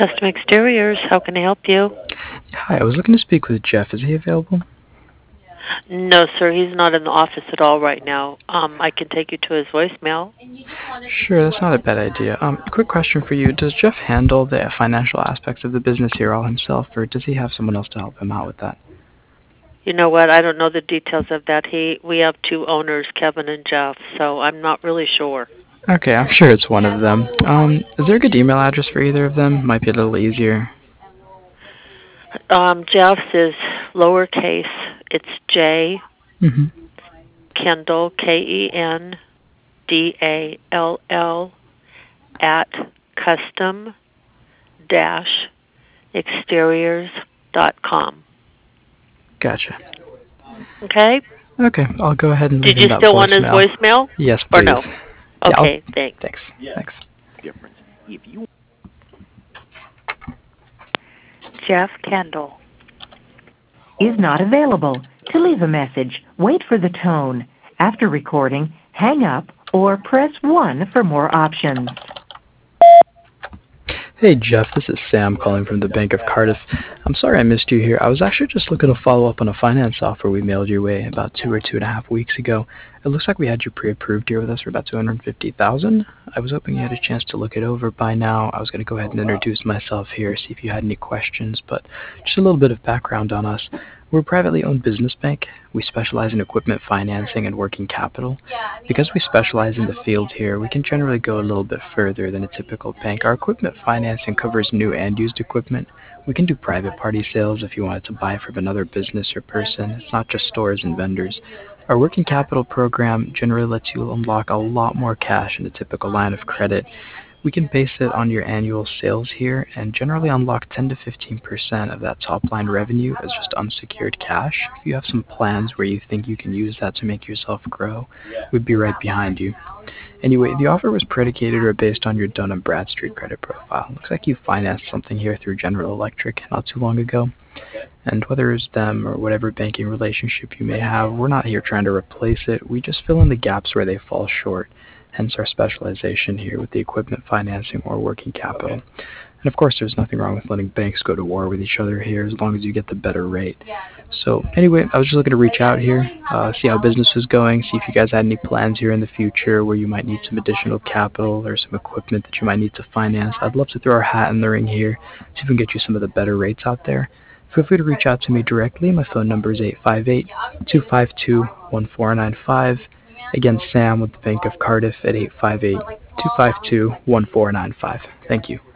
Custom Exteriors, how can I help you? Hi, I was looking to speak with Jeff. Is he available? No, sir, he's not in the office at all right now. I can take you to his voicemail. Sure, that's not a bad idea. Quick question for you. Does Jeff handle the financial aspects of the business here all himself, or does he have someone else to help him out with that? You know what? I don't know the details of that. We have two owners, Kevin and Jeff, so I'm not really sure. Okay, I'm sure it's one of them. Is there a good email address for either of them? Might be a little easier. Jeff's is lowercase. It's J Mm-hmm. Kendall KENDALL at custom-exteriors.com. Gotcha. Okay? Okay, I'll go ahead and leave Did him you that still want his voicemail. voicemail? Yes, Or please. no? Yeah, Okay, thanks. thanks. Jeff Kendall is not available. To leave a message, wait for the tone. After recording, hang up or press 1 for more options. Hey Jeff, this is Sam calling from the Bank of Cardiff. I'm sorry I missed you here. I was actually just looking to follow up on a finance offer we mailed your way about 2 or 2.5 weeks ago. It looks like we had you pre-approved here with us for about $250,000. I was hoping you had a chance to look it over by now. I was going to go ahead and introduce myself here, see if you had any questions, but just a little bit of background on us. We're a privately owned business bank. We specialize in equipment financing and working capital. Because we specialize in the field here, we can generally go a little bit further than a typical bank. Our equipment financing covers new and used equipment. We can do private party sales if you wanted to buy from another business or person. It's not just stores and vendors. Our working capital program generally lets you unlock a lot more cash in a typical line of credit. We can base it on your annual sales here and generally unlock 10 to 15% of that top line revenue as just unsecured cash. If you have some plans where you think you can use that to make yourself grow, we'd be right behind you. Anyway, the offer was predicated or based on your Dun& Bradstreet credit profile. Looks like you financed something here through General Electric not too long ago. And whether it's them or whatever banking relationship you may have, we're not here trying to replace it. We just fill in the gaps where they fall short. Hence our specialization here with the equipment financing or working capital. And of course, there's nothing wrong with letting banks go to war with each other here as long as you get the better rate. So anyway, I was just looking to reach out here, see how business is going, see if you guys had any plans here in the future where you might need some additional capital or some equipment that you might need to finance. I'd love to throw our hat in the ring here, see if we can get you some of the better rates out there. Feel free to reach out to me directly. My phone number is 858-252-1495. Again, Sam with the Bank of Cardiff at 858-252-1495. Thank you.